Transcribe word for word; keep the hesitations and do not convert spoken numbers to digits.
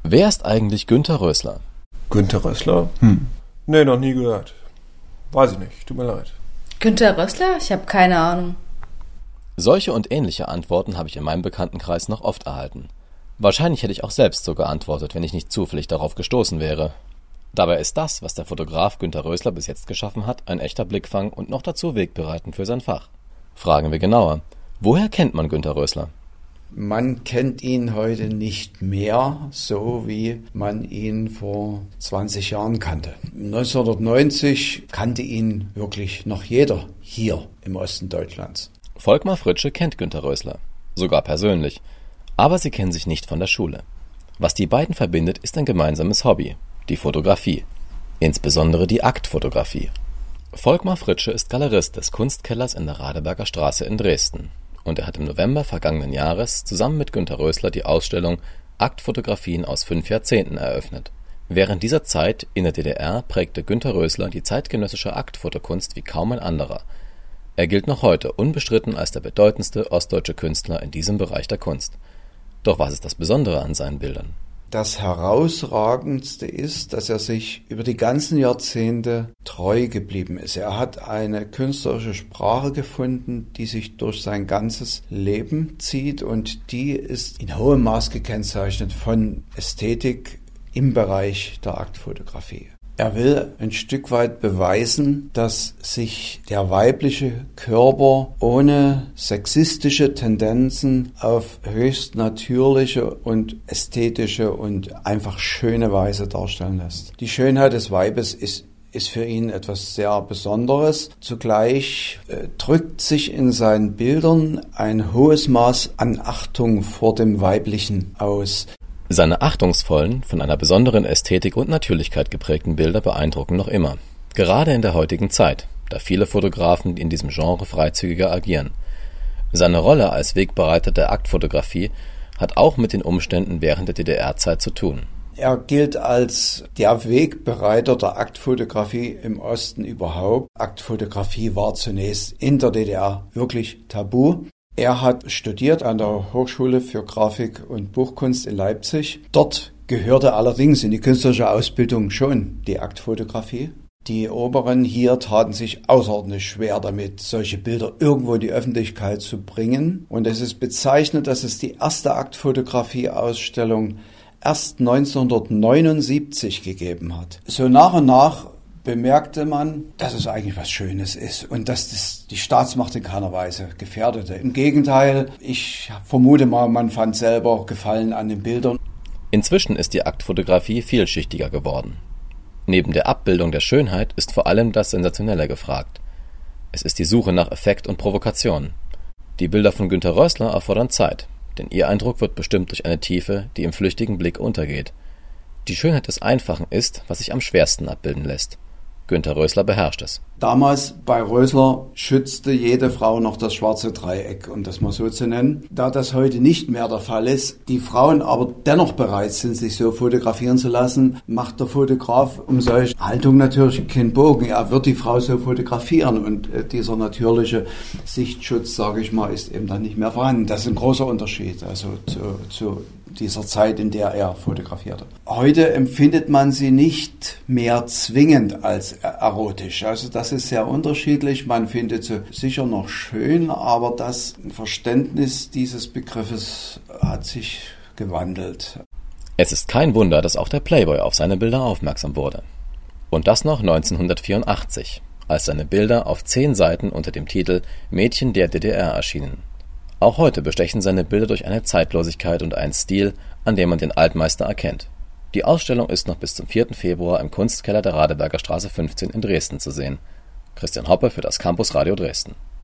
Wer ist eigentlich Günter Rösler? Günter Rösler? Hm. Nee, noch nie gehört. Weiß ich nicht, tut mir leid. Günter Rösler? Ich habe keine Ahnung. Solche und ähnliche Antworten habe ich in meinem Bekanntenkreis noch oft erhalten. Wahrscheinlich hätte ich auch selbst so geantwortet, wenn ich nicht zufällig darauf gestoßen wäre. Dabei ist das, was der Fotograf Günter Rösler bis jetzt geschaffen hat, ein echter Blickfang und noch dazu wegbereitend für sein Fach. Fragen wir genauer. Woher kennt man Günter Rösler? Man kennt ihn heute nicht mehr, so wie man ihn vor zwanzig Jahren kannte. neunzehnhundertneunzig kannte ihn wirklich noch jeder hier im Osten Deutschlands. Volkmar Fritsche kennt Günter Rösler, sogar persönlich, aber sie kennen sich nicht von der Schule. Was die beiden verbindet, ist ein gemeinsames Hobby, die Fotografie, insbesondere die Aktfotografie. Volkmar Fritsche ist Galerist des Kunstkellers in der Radeberger Straße in Dresden. Und er hat im November vergangenen Jahres zusammen mit Günter Rösler die Ausstellung Aktfotografien aus fünf Jahrzehnten eröffnet. Während dieser Zeit in der D D R prägte Günter Rösler die zeitgenössische Aktfotokunst wie kaum ein anderer. Er gilt noch heute unbestritten als der bedeutendste ostdeutsche Künstler in diesem Bereich der Kunst. Doch was ist das Besondere an seinen Bildern? Das Herausragendste ist, dass er sich über die ganzen Jahrzehnte treu geblieben ist. Er hat eine künstlerische Sprache gefunden, die sich durch sein ganzes Leben zieht, und die ist in hohem Maß gekennzeichnet von Ästhetik im Bereich der Aktfotografie. Er will ein Stück weit beweisen, dass sich der weibliche Körper ohne sexistische Tendenzen auf höchst natürliche und ästhetische und einfach schöne Weise darstellen lässt. Die Schönheit des Weibes ist ist für ihn etwas sehr Besonderes. Zugleich äh, drückt sich in seinen Bildern ein hohes Maß an Achtung vor dem Weiblichen aus. Seine achtungsvollen, von einer besonderen Ästhetik und Natürlichkeit geprägten Bilder beeindrucken noch immer. Gerade in der heutigen Zeit, da viele Fotografen in diesem Genre freizügiger agieren. Seine Rolle als Wegbereiter der Aktfotografie hat auch mit den Umständen während der D D R-Zeit zu tun. Er gilt als der Wegbereiter der Aktfotografie im Osten überhaupt. Aktfotografie war zunächst in der D D R wirklich tabu. Er hat studiert an der Hochschule für Grafik und Buchkunst in Leipzig. Dort gehörte allerdings in die künstlerische Ausbildung schon die Aktfotografie. Die Oberen hier taten sich außerordentlich schwer damit, solche Bilder irgendwo in die Öffentlichkeit zu bringen. Und es ist bezeichnend, dass es die erste Aktfotografie-Ausstellung erst neunzehnhundertneunundsiebzig gegeben hat. So nach und nach bemerkte man, dass es eigentlich was Schönes ist und dass das die Staatsmacht in keiner Weise gefährdete. Im Gegenteil, ich vermute mal, man fand selber Gefallen an den Bildern. Inzwischen ist die Aktfotografie vielschichtiger geworden. Neben der Abbildung der Schönheit ist vor allem das Sensationelle gefragt. Es ist die Suche nach Effekt und Provokation. Die Bilder von Günter Rösler erfordern Zeit, denn ihr Eindruck wird bestimmt durch eine Tiefe, die im flüchtigen Blick untergeht. Die Schönheit des Einfachen ist, was sich am schwersten abbilden lässt. Günter Rösler beherrscht es. Damals bei Rösler schützte jede Frau noch das schwarze Dreieck, um das mal so zu nennen. Da das heute nicht mehr der Fall ist, die Frauen aber dennoch bereit sind, sich so fotografieren zu lassen, macht der Fotograf um solche Haltung natürlich keinen Bogen. Er wird die Frau so fotografieren und äh, dieser natürliche Sichtschutz, sage ich mal, ist eben dann nicht mehr vorhanden. Das ist ein großer Unterschied also zu, zu dieser Zeit, in der er fotografierte. Heute empfindet man sie nicht mehr zwingend als erotisch. Also das ist sehr unterschiedlich. Man findet sie sicher noch schön, aber das Verständnis dieses Begriffes hat sich gewandelt. Es ist kein Wunder, dass auch der Playboy auf seine Bilder aufmerksam wurde. Und das noch neunzehnhundertvierundachtzig, als seine Bilder auf zehn Seiten unter dem Titel Mädchen der D D R erschienen. Auch heute bestechen seine Bilder durch eine Zeitlosigkeit und einen Stil, an dem man den Altmeister erkennt. Die Ausstellung ist noch bis zum vierten Februar im Kunstkeller der Radeberger Straße fünfzehn in Dresden zu sehen. Christian Hoppe für das Campus Radio Dresden.